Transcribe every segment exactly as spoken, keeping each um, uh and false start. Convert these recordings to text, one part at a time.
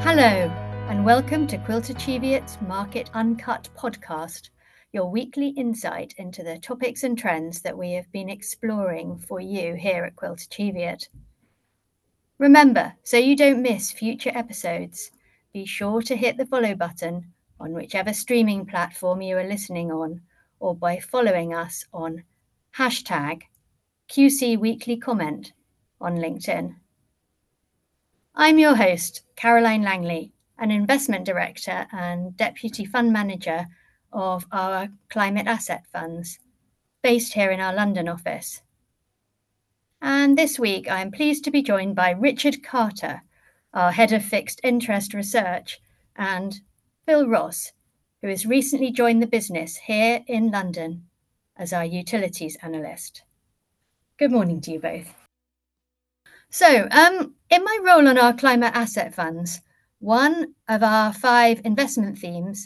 Hello, and welcome to Quilter Cheviot's Market Uncut podcast, your weekly insight into the topics and trends that we have been exploring for you here at Quilter Cheviot. Remember, so you don't miss future episodes, be sure to hit the follow button on whichever streaming platform you are listening on, or by following us on hashtag Q C Weekly Comment on LinkedIn. I'm your host, Caroline Langley, an investment director and deputy fund manager of our climate asset funds, based here in our London office. And this week, I am pleased to be joined by Richard Carter, our head of fixed interest research, and Phil Ross, who has recently joined the business here in London as our utilities analyst. Good morning to you both. So, um, in my role on our climate asset funds, one of our five investment themes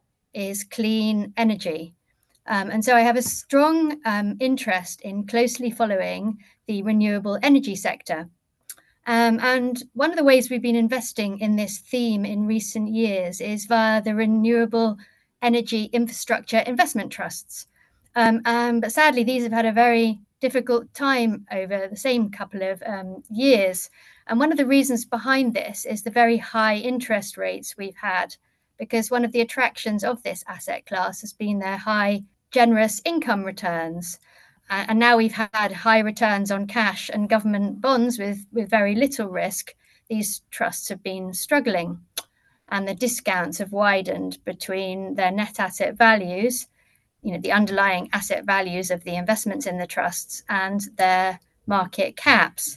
is clean energy. Um, and so I have a strong um, interest in closely following the renewable energy sector. Um, and one of the ways we've been investing in this theme in recent years is via the Renewable Energy Infrastructure Investment Trusts. Um, um, but sadly, these have had a very difficult time over the same couple of um, years. And one of the reasons behind this is the very high interest rates we've had, because one of the attractions of this asset class has been their high, generous income returns. Uh, and now we've had high returns on cash and government bonds with, with very little risk. These trusts have been struggling, and the discounts have widened between their net asset values, you know, the underlying asset values of the investments in the trusts, and their market caps.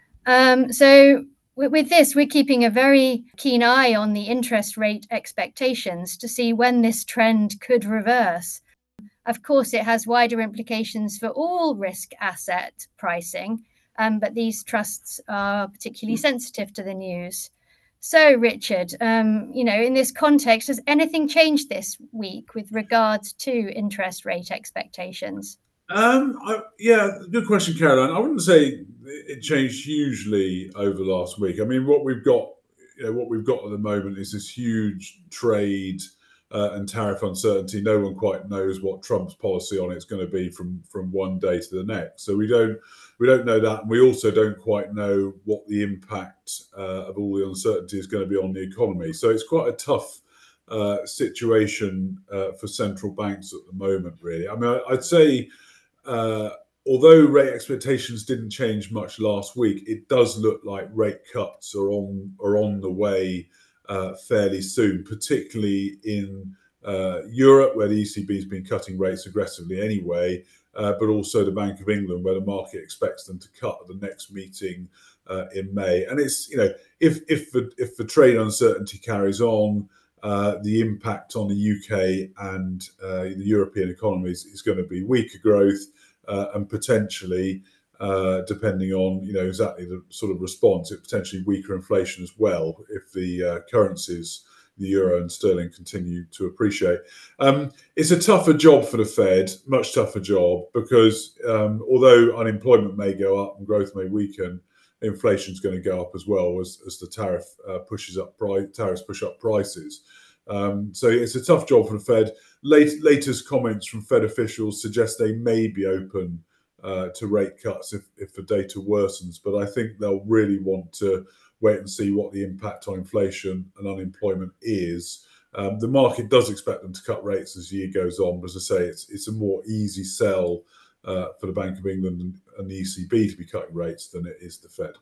Um, so with, with this, we're keeping a very keen eye on the interest rate expectations to see when this trend could reverse. Of course, it has wider implications for all risk asset pricing, um, but these trusts are particularly sensitive to the news. So, Richard, um, you know, in this context, has anything changed this week with regards to interest rate expectations? Um, I, yeah, good question, Caroline. I wouldn't say it changed hugely over last week. I mean, what we've got, you know, what we've got at the moment is this huge trade uh, and tariff uncertainty. No one quite knows what Trump's policy on it's going to be from from one day to the next. So we don't we don't know that, and we also don't quite know what the impact uh, of all the uncertainty is going to be on the economy. So it's quite a tough uh, situation uh, for central banks at the moment. Really, I mean, I, I'd say. Uh, although rate expectations didn't change much last week, it does look like rate cuts are on are on the way uh, fairly soon, particularly in uh, Europe, where the E C B has been cutting rates aggressively anyway, uh, but also the Bank of England, where the market expects them to cut at the next meeting uh, in May. And it's, you know, if if the if the trade uncertainty carries on, Uh, the impact on the U K and uh, the European economies is going to be weaker growth uh, and potentially, uh, depending on, you know, exactly the sort of response, it potentially weaker inflation as well if the uh, currencies, the euro and sterling, continue to appreciate. Um, it's a tougher job for the Fed, much tougher job, because um, although unemployment may go up and growth may weaken, inflation is going to go up as well as, as the tariff uh, pushes up price, tariffs push up prices. Um, so it's a tough job for the Fed. Late, latest comments from Fed officials suggest they may be open uh, to rate cuts if, if the data worsens, but I think they'll really want to wait and see what the impact on inflation and unemployment is. Um, the market does expect them to cut rates as the year goes on, but as I say, it's it's a more easy sell Uh, for the Bank of England and, and the E C B to be cutting rates than it is the Fed.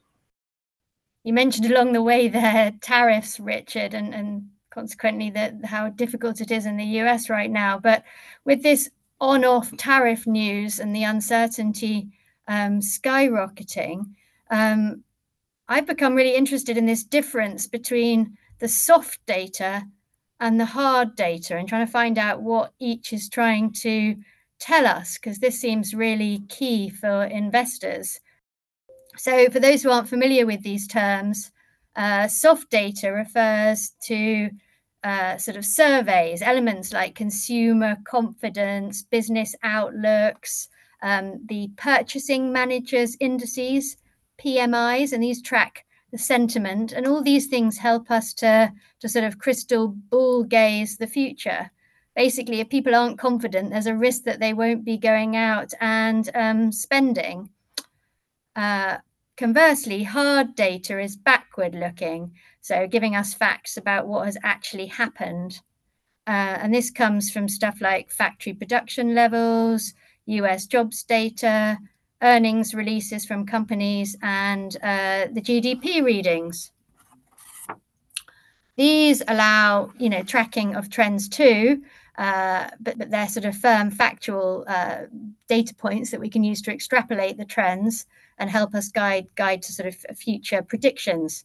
You mentioned along the way there tariffs, Richard, and, and consequently the, how difficult it is in the U S right now. But with this on-off tariff news and the uncertainty um, skyrocketing, um, I've become really interested in this difference between the soft data and the hard data and trying to find out what each is trying to tell us, because this seems really key for investors. So for those who aren't familiar with these terms, uh, soft data refers to uh, sort of surveys, elements like consumer confidence, business outlooks, um, the purchasing managers indices, P M Is, and these track the sentiment, and all these things help us to, to sort of crystal ball gaze the future. Basically, if people aren't confident, there's a risk that they won't be going out and um, spending. Uh, conversely, hard data is backward looking, so giving us facts about what has actually happened. Uh, and this comes from stuff like factory production levels, U S jobs data, earnings releases from companies, and uh, the G D P readings. These allow, you know, tracking of trends too, uh, but, but they're sort of firm factual uh, data points that we can use to extrapolate the trends and help us guide, guide to sort of future predictions.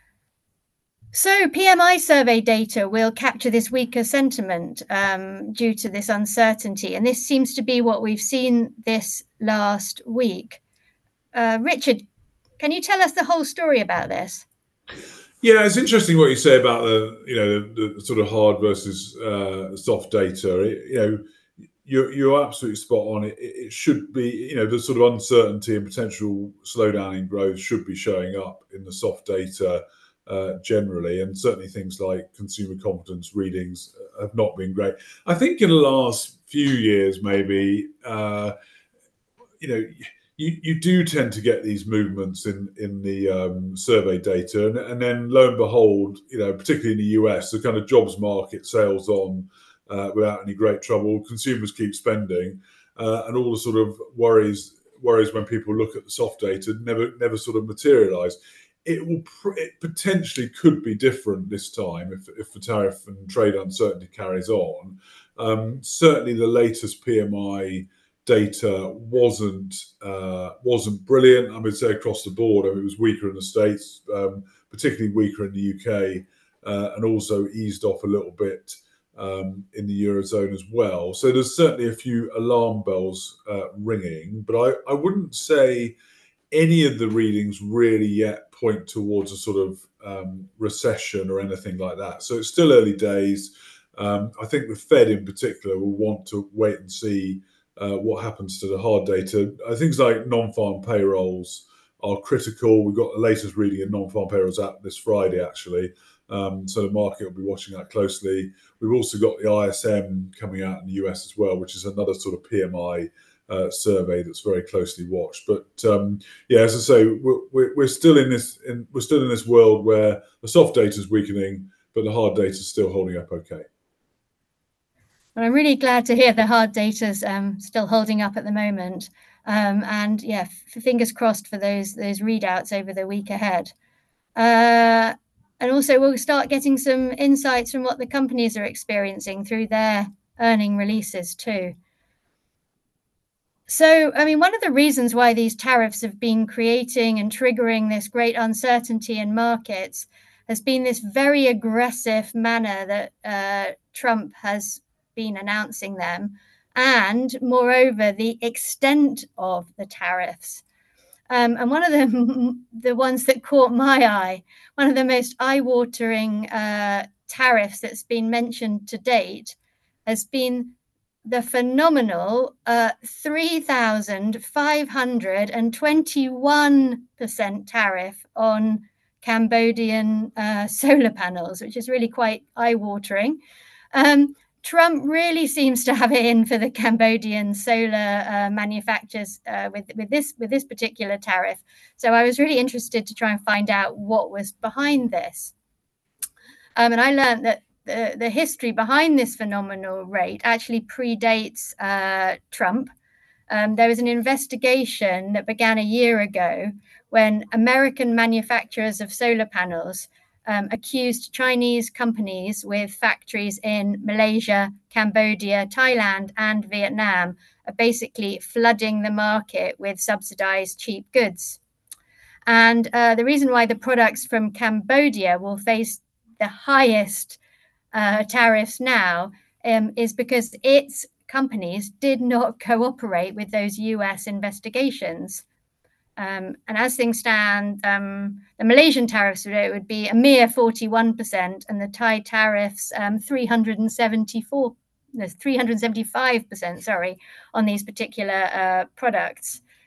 So P M I survey data will capture this weaker sentiment um, due to this uncertainty. And this seems to be what we've seen this last week. Uh, Richard, can you tell us the whole story about this? Yeah, it's interesting what you say about the, you know, the, the sort of hard versus uh, soft data. It, you know, you're, you're absolutely spot on. It, it should be, you know, the sort of uncertainty and potential slowdown in growth should be showing up in the soft data uh, generally, and certainly things like consumer confidence readings have not been great. I think in the last few years, maybe, uh, you know, you, you do tend to get these movements in in the um, survey data, and, and then lo and behold, you know, particularly in the U S, the kind of jobs market sails on uh, without any great trouble. Consumers keep spending, uh, and all the sort of worries worries when people look at the soft data never never sort of materialise. It will it potentially could be different this time if if the tariff and trade uncertainty carries on. Um, certainly, the latest P M I data wasn't uh, wasn't brilliant. I would say across the board. I mean, it was weaker in the States, um, particularly weaker in the U K, uh, and also eased off a little bit um, in the Eurozone as well. So there's certainly a few alarm bells uh, ringing, but I, I wouldn't say any of the readings really yet point towards a sort of um, recession or anything like that. So it's still early days. Um, I think the Fed in particular will want to wait and see Uh, what happens to the hard data. Uh, things like non-farm payrolls are critical. We've got the latest reading of non-farm payrolls out this Friday, actually. Um, so the market will be watching that closely. We've also got the I S M coming out in the U S as well, which is another sort of P M I uh, survey that's very closely watched. But um, yeah, as I say, we're, we're still in this in, we're still in this world where the soft data is weakening, but the hard data is still holding up okay. Well, I'm really glad to hear the hard data's um, still holding up at the moment. Um, and yeah, f- fingers crossed for those those readouts over the week ahead. Uh, and also we'll start getting some insights from what the companies are experiencing through their earning releases too. So, I mean, one of the reasons why these tariffs have been creating and triggering this great uncertainty in markets has been this very aggressive manner that uh, Trump has been announcing them, and moreover, the extent of the tariffs. Um, and one of the, the ones that caught my eye, one of the most eye-watering uh, tariffs that's been mentioned to date has been the phenomenal uh, three thousand five hundred twenty-one percent tariff on Cambodian uh, solar panels, which is really quite eye-watering. Um, Trump really seems to have it in for the Cambodian solar uh, manufacturers uh, with, with this with this particular tariff. So I was really interested to try and find out what was behind this. Um, and I learned that the, the history behind this phenomenal rate actually predates uh, Trump. Um, there was an investigation that began a year ago when American manufacturers of solar panels um, accused Chinese companies with factories in Malaysia, Cambodia, Thailand, and Vietnam of basically flooding the market with subsidized cheap goods. And uh, the reason why the products from Cambodia will face the highest uh, tariffs now um, is because its companies did not cooperate with those U S investigations. Um, and as things stand, um, the Malaysian tariffs would, would be a mere forty-one percent, and the Thai tariffs um, three hundred seventy-four, no, three hundred seventy-five percent, sorry, on these particular uh, products.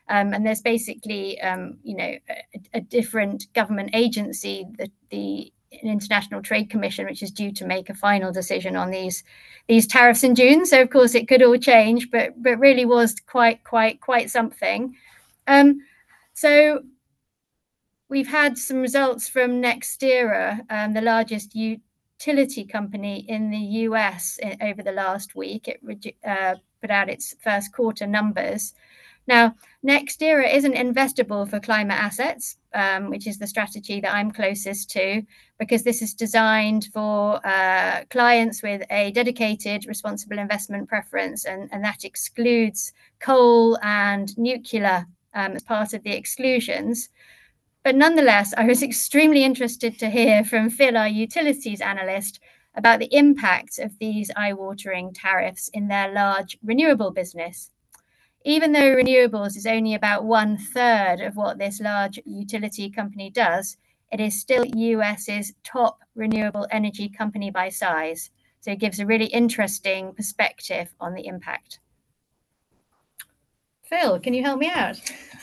Um, and there's basically, um, you know, a, a different government agency, the, the International Trade Commission, which is due to make a final decision on these these tariffs in June. So of course it could all change, but but really was quite quite quite something. Um, so we've had some results from NextEra, um, the largest utility company in the U S over the last week. It uh, put out its first quarter numbers. Now, NextEra isn't investable for climate assets, um, which is the strategy that I'm closest to, because this is designed for uh, clients with a dedicated responsible investment preference, and, and that excludes coal and nuclear um, as part of the exclusions. But nonetheless, I was extremely interested to hear from Phil, our utilities analyst, about the impact of these eye-watering tariffs in their large renewable business. Even though renewables is only about one third of what this large utility company does, it is still US's top renewable energy company by size. So it gives a really interesting perspective on the impact. Phil, can you help me out?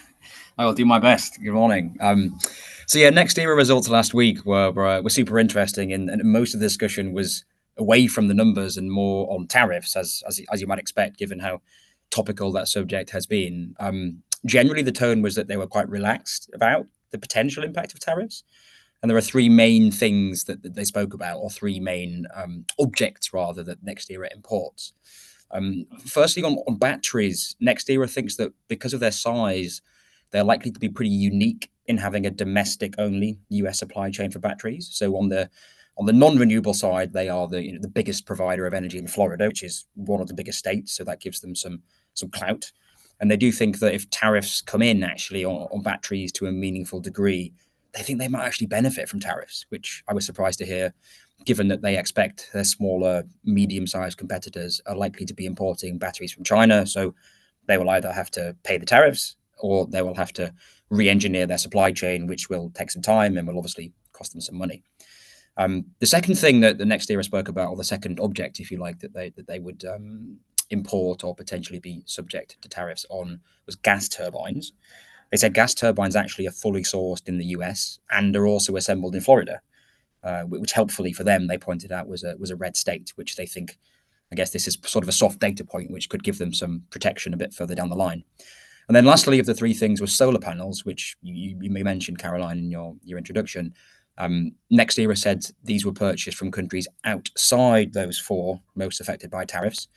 I will do my best. Good morning. Um, so yeah, NextEra results last week were were, were super interesting, and, and most of the discussion was away from the numbers and more on tariffs, as as, as you might expect, given how topical that subject has been. Um, generally, the tone was that they were quite relaxed about the potential impact of tariffs. And there are three main things that, that they spoke about, or three main um, objects, rather, that NextEra imports. Um, firstly, on, on batteries, NextEra thinks that because of their size, they're likely to be pretty unique in having a domestic-only U S supply chain for batteries. So on the On the non-renewable side, they are the you know, the biggest provider of energy in Florida, which is one of the biggest states. So that gives them some some clout. And they do think that if tariffs come in actually on, on batteries to a meaningful degree, they think they might actually benefit from tariffs, which I was surprised to hear, given that they expect their smaller, medium-sized competitors are likely to be importing batteries from China. So they will either have to pay the tariffs or they will have to re-engineer their supply chain, which will take some time and will obviously cost them some money. Um, the second thing that the NextEra spoke about, or the second object, if you like, that they that they would um, import or potentially be subject to tariffs on, was gas turbines. They said gas turbines actually are fully sourced in the U S and are also assembled in Florida, uh, which helpfully for them, they pointed out, was a was a red state, which they think, I guess this is sort of a soft data point, which could give them some protection a bit further down the line. And then lastly of the three things was solar panels, which you, you may mention, Caroline, in your, your introduction. Um, NextEra said these were purchased from countries outside those four most affected by tariffs.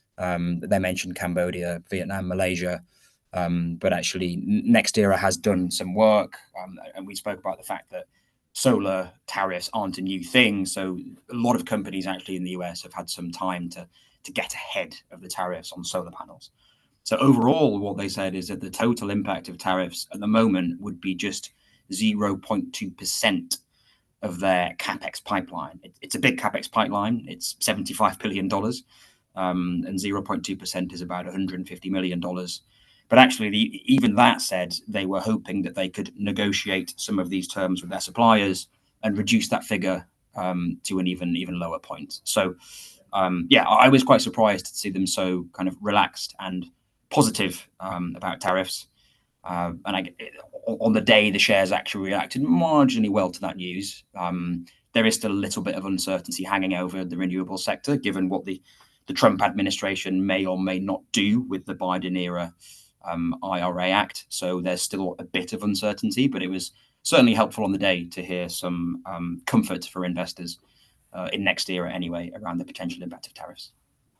Um, they mentioned Cambodia, Vietnam, Malaysia, um, but actually NextEra has done some work, um, and we spoke about the fact that solar tariffs aren't a new thing. So a lot of companies actually in the U S have had some time to, to get ahead of the tariffs on solar panels. So overall, what they said is that the total impact of tariffs at the moment would be just zero point two percent of their CapEx pipeline. It, it's a big CapEx pipeline. It's seventy-five billion dollars, um, and zero point two percent is about one hundred fifty million dollars. But actually, the, even that said, they were hoping that they could negotiate some of these terms with their suppliers and reduce that figure um, to an even, even lower point. So, um, yeah, I was quite surprised to see them so kind of relaxed and positive um, about tariffs. Uh, and I, on the day, the shares actually reacted marginally well to that news. Um, there is still a little bit of uncertainty hanging over the renewable sector, given what the, the Trump administration may or may not do with the Biden era um, I R A Act. So there's still a bit of uncertainty, but it was certainly helpful on the day to hear some um, comfort for investors uh, in NextEra anyway around the potential impact of tariffs.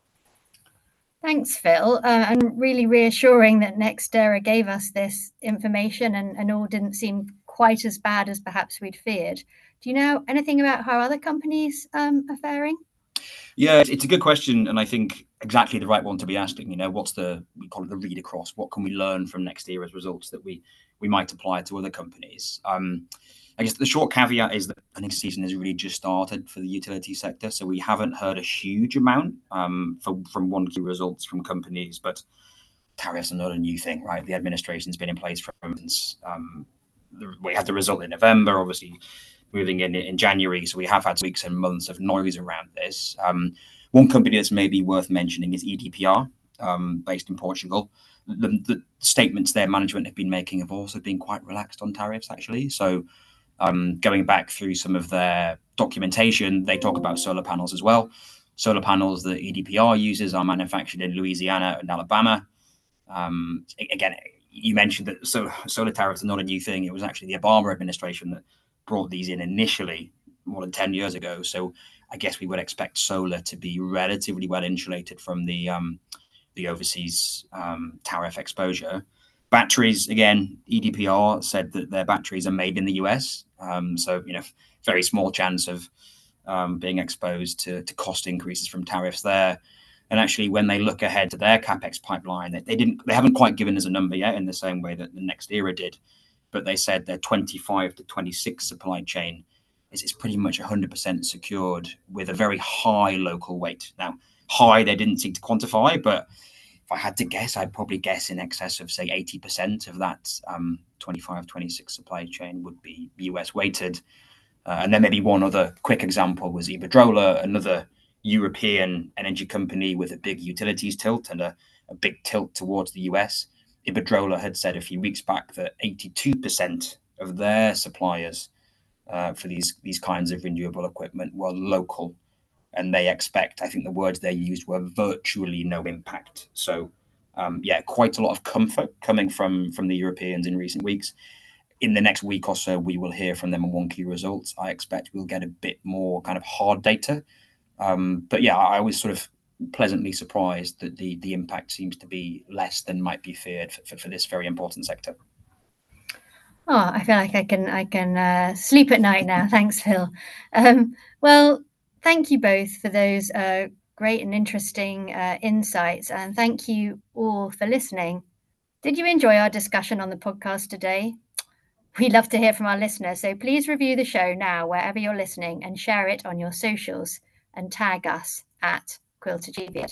Thanks, Phil, uh, and really reassuring that NextEra gave us this information and, and all didn't seem quite as bad as perhaps we'd feared. Do you know anything about how other companies um, are faring? Yeah, it's a good question, and I think exactly the right one to be asking. You know, what's the, we call it the read across? What can we learn from NextEra's results that we we might apply to other companies? Um, I guess the short caveat is that earnings season has really just started for the utility sector, so we haven't heard a huge amount um, for, from one Q results from companies, but tariffs are not a new thing, right? The administration's been in place for months. Um, we had the result in November, obviously moving in in January, so we have had weeks and months of noise around this. Um, one company that's maybe worth mentioning is E D P R. um, based in Portugal. The, the statements their management have been making have also been quite relaxed on tariffs, actually. So um, going back through some of their documentation, they talk about solar panels as well. Solar panels that E D P R uses are manufactured in Louisiana and Alabama. Um, again, you mentioned that so, solar tariffs are not a new thing. It was actually the Obama administration that brought these in initially more than ten years ago. So I guess we would expect solar to be relatively well insulated from the um, the overseas um, tariff exposure. Batteries, again, E D P R said that their batteries are made in the U S. Um, so, you know, very small chance of um, being exposed to, to cost increases from tariffs there. And actually, when they look ahead to their CapEx pipeline, they, they didn't, they haven't quite given us a number yet in the same way that the NextEra did, but they said their twenty-five to twenty-six supply chain is, is pretty much one hundred percent secured with a very high local weight. Now, high, they didn't seem to quantify, but if I had to guess, I'd probably guess in excess of, say, eighty percent of that um, twenty-five, twenty-six supply chain would be U S weighted. Uh, and then maybe one other quick example was Iberdrola, another European energy company with a big utilities tilt and a, a big tilt towards the U S. Iberdrola had said a few weeks back that eighty-two percent of their suppliers uh, for these, these kinds of renewable equipment were local. And they expect, I think the words they used were virtually no impact. So, um, yeah, quite a lot of comfort coming from, from the Europeans in recent weeks. In the next week or so, we will hear from them on one Q results. I expect we'll get a bit more kind of hard data. Um, but yeah, I was sort of pleasantly surprised that the, the impact seems to be less than might be feared for, for, for this very important sector. Oh, I feel like I can I can uh, sleep at night now. Thanks, Phil. Um, well, thank you both for those uh, great and interesting uh, insights, and thank you all for listening. Did you enjoy our discussion on the podcast today? We love to hear from our listeners, so please review the show now wherever you're listening and share it on your socials and tag us at QuiltAchieveit.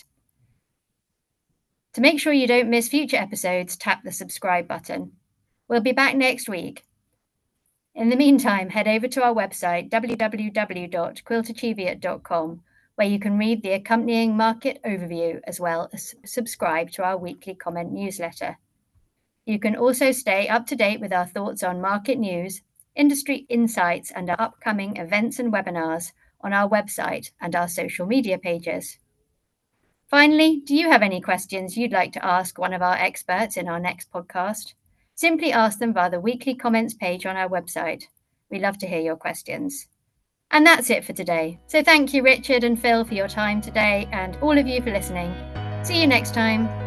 To make sure you don't miss future episodes, tap the subscribe button. We'll be back next week. In the meantime, head over to our website, w w w dot quilt achieveit dot com, where you can read the accompanying market overview as well as subscribe to our weekly comment newsletter. You can also stay up to date with our thoughts on market news, industry insights, and our upcoming events and webinars on our website and our social media pages. Finally, do you have any questions you'd like to ask one of our experts in our next podcast? Simply ask them via the weekly comments page on our website. We love to hear your questions. And that's it for today. So thank you, Richard and Phil, for your time today, and all of you for listening. See you next time.